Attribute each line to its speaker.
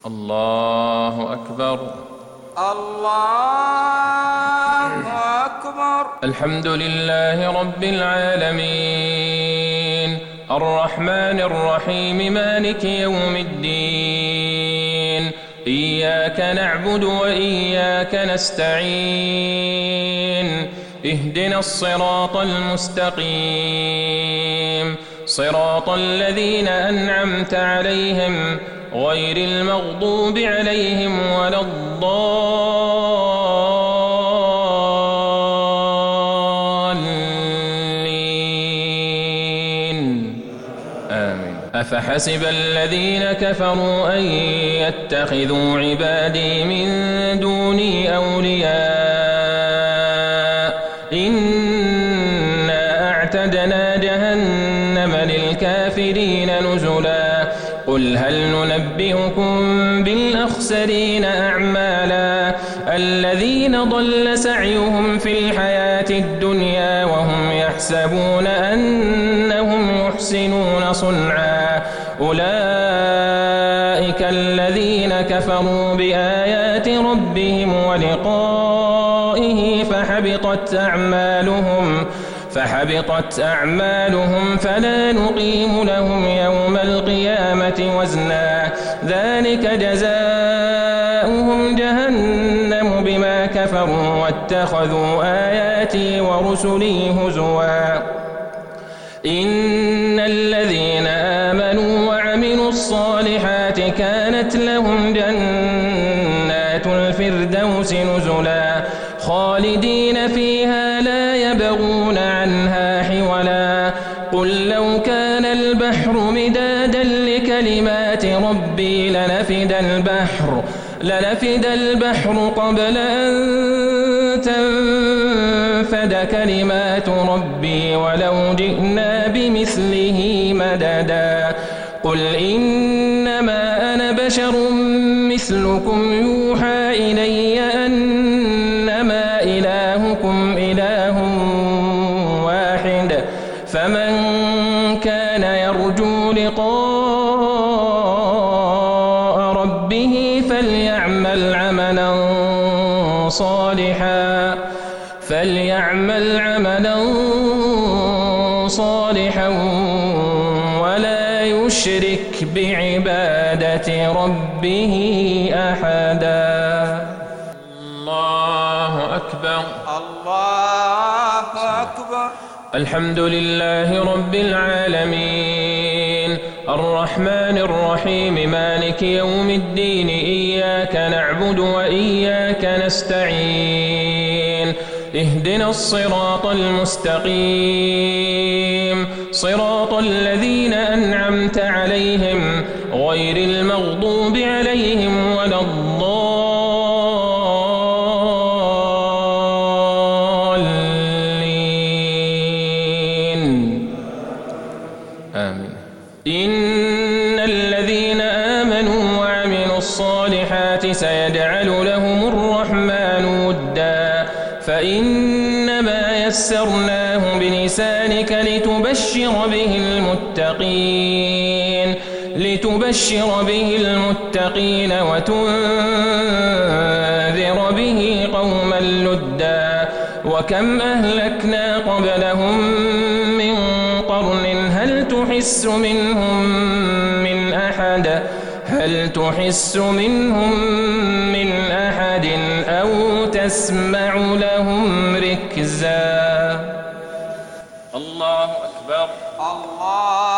Speaker 1: الله أكبر.
Speaker 2: الله أكبر.
Speaker 1: الحمد لله رب العالمين الرحمن الرحيم مالك يوم الدين إياك نعبد وإياك نستعين اهدنا الصراط المستقيم صراط الذين أنعمت عليهم غير المغضوب عليهم ولا الضالين آمين. أفحسب الذين كفروا أن يتخذوا عبادي من دوني أولياء إنا أعتدنا جهنم للكافرين نزلا قل هل ننبئكم بالأخسرين أعمالا الذين ضل سعيهم في الحياة الدنيا وهم يحسبون أنهم يحسنون صنعا أولئك الذين كفروا بآيات ربهم ولقائه فحبطت أعمالهم فلا نقيم لهم يوم القيامة وزنا ذلك جزاؤهم جهنم بما كفروا واتخذوا آياتي ورسلي هزوا إن الذين آمنوا وعملوا الصالحات كانت لهم جنات الفردوس نزلا خالدين فيها لا يبغون عنها حولا قل لو كان البحر مدادا لكلمات ربي لنفد البحر قبل أن تنفد كلمات ربي ولو جئنا بمثله مددا قل إنما أنا بشر مثلكم يوحى إلي أنما إلهكم إله واحد فمن كان يرجو لقاء ربه فليعمل عملا صالحا ولا يشرك بعبادة ربه أحدا. الله أكبر.
Speaker 2: الله أكبر.
Speaker 1: الحمد لله رب العالمين الرحمن الرحيم مالك يوم الدين إياك نعبد وإياك نستعين اهدنا الصراط المستقيم صراط الذين أنعمت عليهم غير المغضوب عليهم ولا الضالين آمين. إن الذين آمنوا وعملوا الصالحات سيجعل لهم الرحمن ودا فإنما يسرناه بلسانك لتبشر به المتقين وتنذر به قوما لدا وكم أهلكنا قبلهم من قرن هل تحس منهم من أحد أو تسمع لهم ركزا. الله أكبر.
Speaker 2: الله